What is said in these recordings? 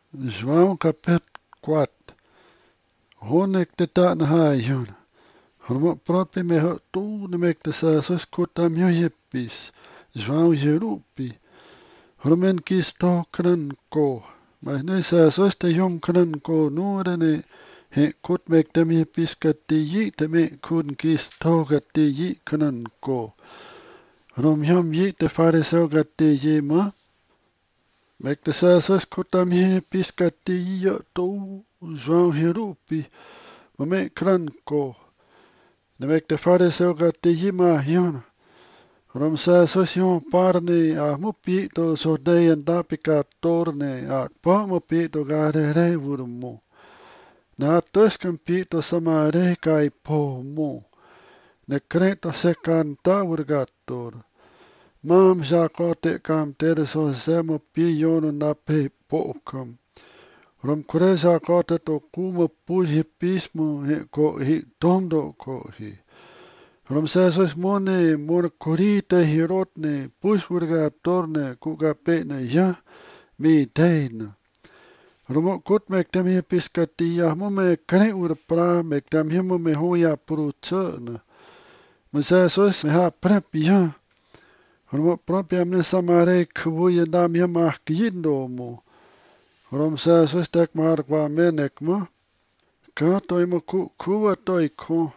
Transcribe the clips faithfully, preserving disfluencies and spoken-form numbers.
João capítulo quatro. Honek te ta na hayon. Hormo propi me ho tu ne mek te sa sos kota myo yepis. João jerupi. Hormen kis to kran ko. Mas ne sa sos te yom kran ko nure ne he kut mek te mi yepis ka te yi te me kun kis to ka te yi kran ko. Rom yom yi te fariseo ka te yi ma. Mek te sa sos kota mi yepis ka te yi yo to João jerupi. Mame kran ko. Ne mek te fariseo ka te yi ma hiona. Rom sa sos yon parne a mupi to so dei and dapika torne a pa mupi to gare re vurmo. Na tos kampi to samare kai po mo. Ne kreto se kanta urgator. Mam jakote kam tere so semo pi yono na pe pokam. Rom kuresa kota to kuma puhi pismo he ko hi tondo ko hi. Rom sa sos mone mor korita hirotne pushurga torne kuga pe na ya mi deina. Rom kot mek tem hi piskati ya mo me kre ur pra mek tem hi mo me hoya prutsna. Mo sa sos me ha prep ya. Rom propia me samare kvu ya dam ya ma kindo mo. Rom sa sos tek mar kwa menek mo. Ka toi mo ku kuwa toi ko.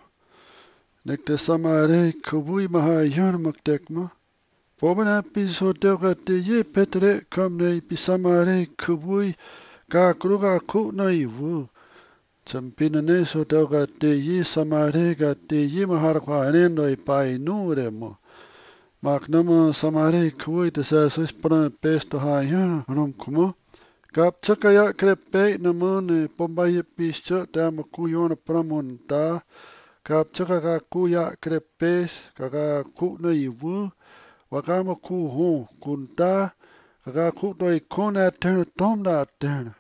Nek te samare kubui maha yon maktek mo. Pomena piso teuka te ye petre kam nei pisamare kubui ka kruga ku na ivu. Champina ne so teuka te ye samare ka te ye mahar kwa anendo i pai nure mo. Mak nama samare kubui te sa sos pana pesto ha yon rom kumo. Kap tsaka ya krepe na mo ne pombaye pischo te amaku yon pramonta. Kap tsaka ka kuya krepes kaka ku na ivu wakama ku ho kunta kaka ku to ikona ten tom da ten.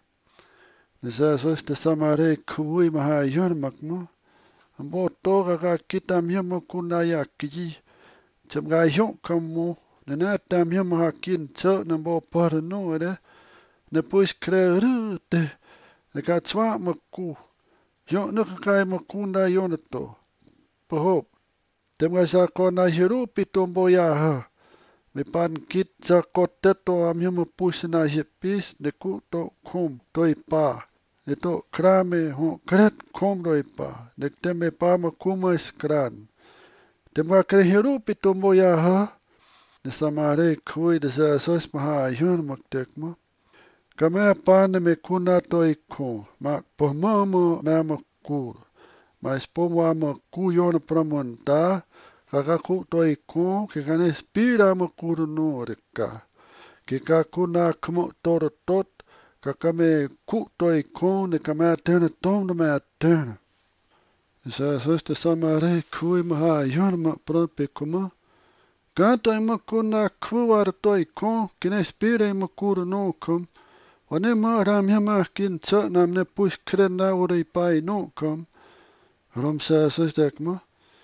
Nisa sos te samare kuwi maha yon makmo. Ambo to kaka kita miyama kuna ya kiji. Cham ga yon kamo nana ta miyama hakin tso nambo par no ere. Ne puis kre rute ne ka tswa maku. Yon no kaka makunda yon to. Pohop. Temga sa ko na hirupi tombo ya ha. Me pan kit sa ko teto am himu pusi na hipis ne ku to kom toi pa. Ne to krame ho kret kom doi pa. Ne teme pa ma kuma skran. Temga kre hirupi tombo ya ha. Ne samare kui de sa sos maha yun maktek mo. Kame pa ne me kuna toi ko. Ma po mamo na ma kur. Mas pomo ama ku yon pramonta, kaka ku toi ko, ke kane spira ama kuru no reka. Ke ka kuna kamo toro tot, kaka me ku toi ko, ne kame atena tom na me atena. Isa soste samare kui maha yon ma prope kuma. Kanta ima kuna kuwar toi ko, kene spira ima kuru no kom. Wane ma ram yama kin tsa namne push krena uri pai no kom. Rom sa sos tek mo.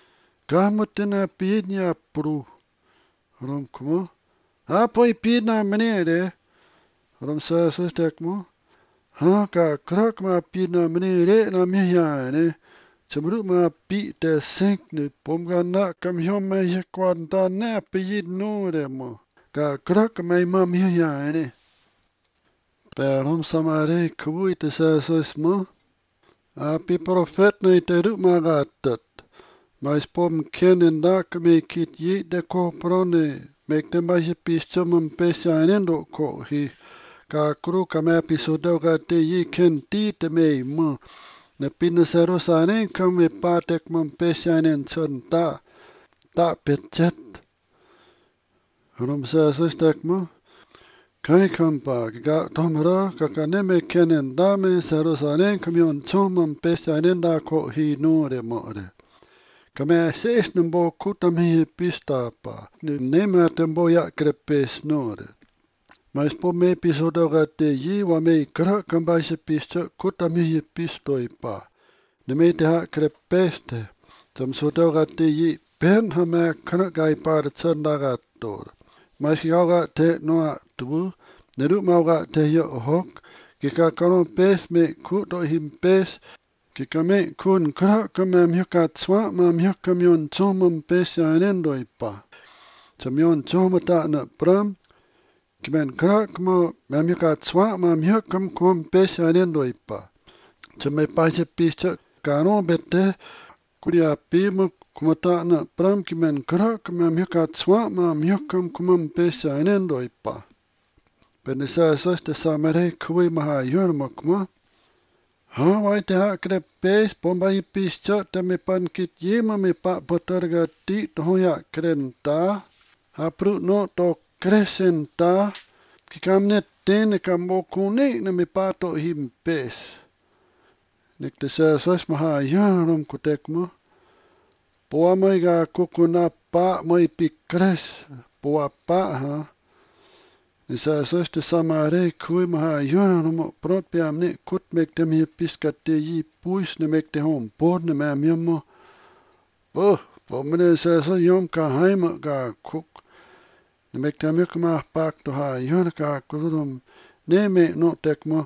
Kamutina pidnya pru. Rom kumo. Apoi pidna menere. Rom sa sos tek mo. Ha ka krak ma pidna menere na miyane. Chamru ma pi te sink ne pomga na kam hyom me ye kwanta na pid nore mo. Ka krak mai ma miyane. Per rom samare kubui te sa sos mo. Api profet ne te ru magatat. Mas pom kenen da me kit yi de ko prone. Mek te mai pisto mum pesa anendo ko hi. Ka kru ka me episodio ka te yi ken ti te me mo. Ne pinasero sane ka me patek mum pesa anen son ta. Ta petchet. Rom sa sustek mo. Kai kampa ka tomra ka ka ne me kenen da me sero sane ka mi on chomum pesa anen da ko hi no de mo de. Kame sees nembo kutam hi pistapa. Ne ma tembo ya krepes nore. Mas po me episodio ga te yi wa me kra kamba se pista kutam hi pistoi pa. Ne me te ha krepeste. Tam soto ga te yi pen ha me kra gai pa de tsanda ga tor. Mas ya ga te noa tu. Ne ru ma ga te yo hok. Kika karon pes me kut do him pes. Kika me kun kra kama myoka tswa ma myoka myon tsomum pes ya nendo ipa. Chamyon tsomata na pram. Kimen kra kama myoka tswa ma myoka kum pes ya nendo ipa. Chame paise pisa karon bete kuria pimu kumata na pram kimen kra kama myoka tswa ma myoka kum pes ya nendo ipa. Penisa sos te samare kui maha yurma kuma. Ha wai te ha kre pes pomba i pis cha te me pan kit yema me pa potarga ti to hoya krenta. Ha pru no to kresenta. Ki kam net tene kam bo kune na me pa to him pes. Nek te sa sos maha yurum kutek mo. Poa mai ga kukuna pa mai pi kres. Poa pa ha. Isa sos te samare kui maha yurum propia ne kut mek te mi piskate yi puis ne mek te hom por ne ma miamo. Oh, po mene sa so yom ka haima ga kuk. Ne mek te mek ma pak to ha yun ka kurum ne me no tek mo.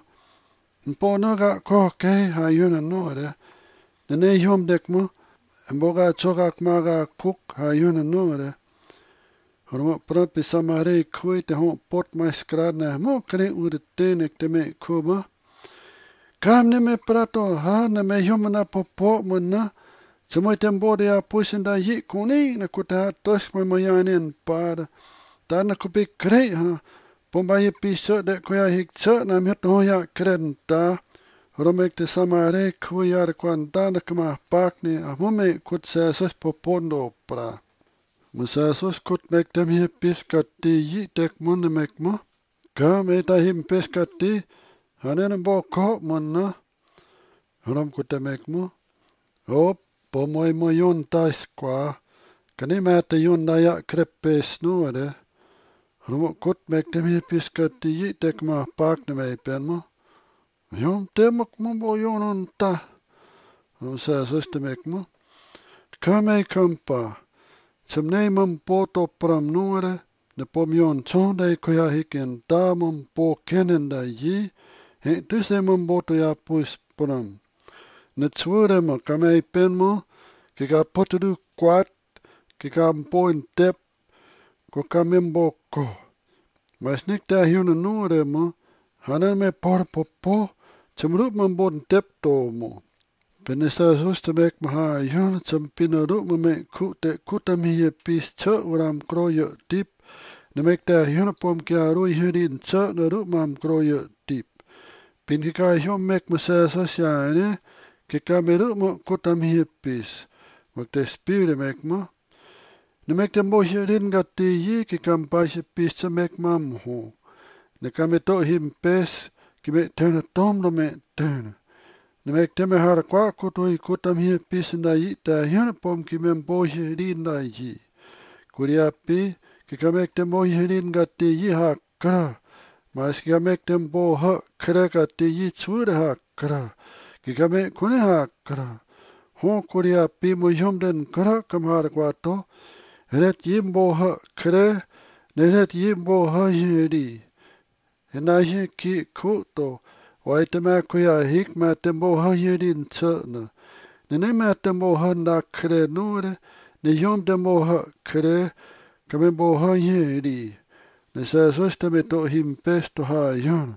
Po no ga ko ke ha yun no re. Ne ne yom dek mo. Mbo ga chokak ma ga kuk ha yun no re. Hormo propi samare kui te hom pot mai skrad na mo kre ur tenek te me kuba. Kam ne me prato ha na me yomana popo mo na. Samoy tembode ya pusinda yi kuni na kuta tos mo mayanen par. Ta na kupi kre ha. Pomba yi piso de kuya hiksa na mi to ya krenta. Romek te samare kui yar kwanta na kama pak ni amome kutsa sos popondo pra. Musa sos kut mek tem hi piskati yi tek mon mek mo. Ka me ta him piskati hanen bo ko mon na. Rom kut mek mo. Op po moi mo yon tais kwa. Kani ma te yon da ya krepes no ade. Rom kut mek tem hi piskati yi tek ma pak ne me pen mo. Yon te mok mo bo yon on ta. Musa sos te mek mo. Ka me kampa. Samnei mam po to pram nuare, ne pomyon chonde koya hiken ta mam po kenenda yi, he tuse mam boto ya puis pram. Ne tsure mo kamei pen mo, ki ka potudu kwat, ki ka mpoin tep, ko kamembo ko. Mas nik ta hiuna nuare mo, hanan me por popo, chamrup mam bon tep to mo. Penista susta mek maha yun tsam pinaru mo me kute kutam hiye pis cha uram kroyo tip. Ne mek ta yun pom kia rui hirin cha na ru mam kroyo tip. Pin kika yun mek masa sasyane, kika meru mo kutam hiye pis. Mak te spire mek mo. Ne mek te mo hirin gati yi kika mpaisi pis cha mek mam ho. Ne kame to him pes, ki me tena tom do me tena. Ne mek te me hara kwa kutoi kutam hiye pis na yi ta hiyan pom ki mem bo hirin na yi. Kuria pi, ki ka mek te mo hirin gati yi ha kra. Mas ki ka mek te mo ha kra gati yi tsura ha kra. Ki ka mek kune ha kra. Hon kuria pi mo yom den kra kam hara kwa to. Heret yi mo ha kra, ne heret yi mo ha hiri. Hena hi ki kuto. Wai te mea kuia hik mea te moha hirin tsana. Ne ne mea te moha na kre nure, ne yom te moha kre, ka me moha hiri. Ne sa sos te me to him pes to ha yon.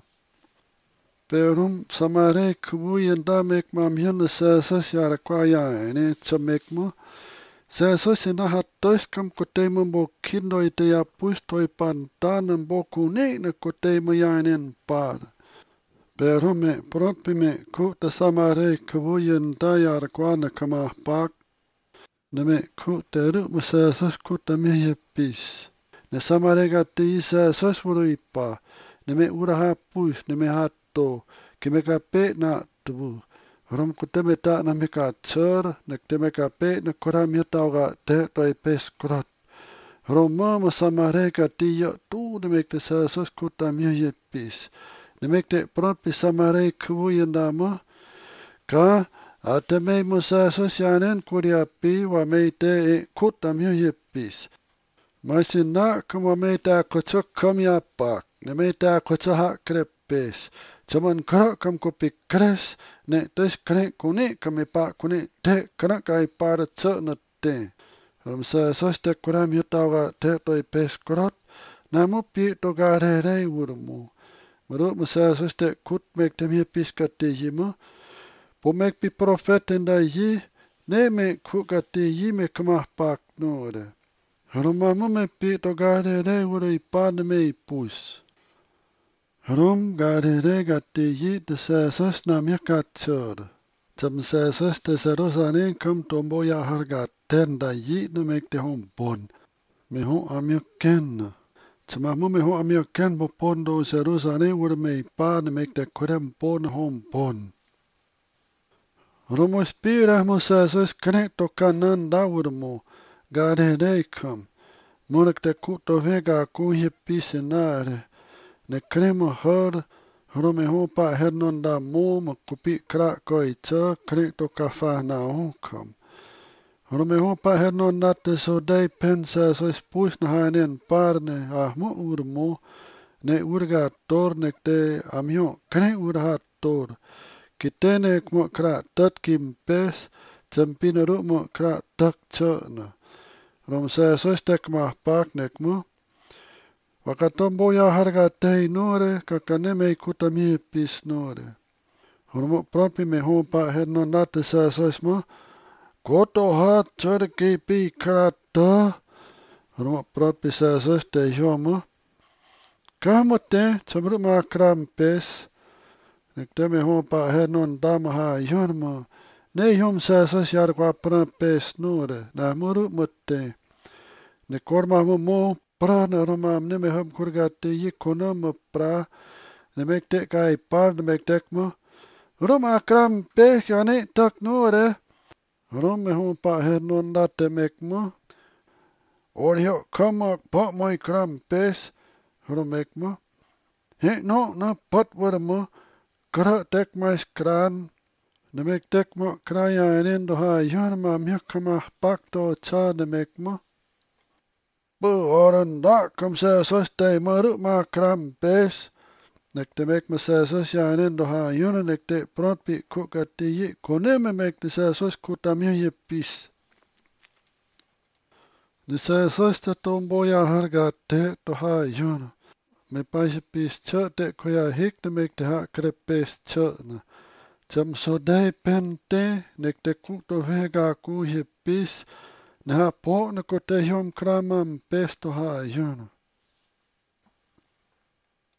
Perum samare kubuyen da mek mam yon na sa sos yara kwa ya ene tsa mek mo. Sa sos na hat tos kam kote mo mo kindo ite ya pustoi pan tanan bo kune na kote mo ya enen par. Pero me propi me ku ta samare kubuyen da yar kwana kama pak. Ne me ku te ru masa sos ku ta me ye pis. Ne samare ga te isa sos wuru ipa. Ne me ura ha puis ne me ha to. Ki me ka pe na tubu. Rom ku te me ta na me ka tsur. Ne te me ka pe na kura mi tau ga te toi pes kurat. Rom mama samare ga te ya tu ne me te sa sos ku ta me ye pis. Ne mek te propi samare kubuyen da mo. Ka a te mei mo sa sosyanen kuria pi wa mei te e kutam yu yipis. Masi na kuma mei ta kutsu kamya pak. Ne mei ta kutsu ha krep pes. Chaman kara kam kopi kres, ne tes kane kune kame pa kune te kara kai para tsa na te. Ram sa sos te kuram yutawa te toi pes korot, na mo pi to ga re re urmo. Maro masa sos te kut mek te mi piska te yimo, po mek pi profet enda yi, ne me kuka te yi me kamah pak nore. Roma mo me pi to ga re re uro i pa ne me i pus. Rom ga re re ga te yi te sa sos na mi ka tsor. Tam sa sos te sa rosa ne kam tombo ya har ga ten da yi ne mek te hom bon. Me hom amyo ken. Tsama mo me hom amyo ken bo pondo sa rosa ne uro me i pa ne mek te kurem bon hom bon. Romo spira mo sa sos kane to kanan da uro mo. Ga re re kam. Monak te kuto vega kuhi pisenare. Ne kremo hor, rome ho pa hernon da mo ma kupi kra koi tsa, kre to kafa na ho kam. Rome ho pa hernon da te so dei pensa so spus na hanen parne ah mo ur mo, ne urga tor ne te amio, kre ur ha tor. Kitene kmo kra tat kim pes, tsampina ru mo kra tak tsa na. Rom sa so stek ma pak nek mo. Wakatombo ya harga tei nore, kakaneme kutami pis nore. Hormo propi me hopa herno nate sa sosmo, koto ha tsarki pi karata. Hormo propi sa sos te homo. Kamote, tsamru ma kram pes. Nekte me hopa herno dama ha yonmo. Ne hom sa sos yar kwa pran pes nore, na muru mote. Ne korma mo mo. Pra na roma ne me hom kurga te yi kona mo pra ne mek te kai par ne mek tek mo roma kram pe kane tak nore rom me hom pa her non da te mek mo or yo kama pa moi kram pes rom mek mo he no na pat wara mo kra tek mais kran ne mek tek mo kraya enen do ha yon ma mi kama pak to cha ne mek mo Bu oran da kom sa sos te maru ma kram pes. Nek te mek ma sa sos ya enen do ha yuna nek te protpi kuka te yi kone me mek te sa sos kutam ye pis. Ne sa sos te tombo ya harga te do ha yuna. Me paise pis cha te koya hik te mek te ha kre pes cha na. Cham so dei pen te nek te kuto vega ku ye pis. Ne ha po na ko te hiom kramam pes to ha yuna.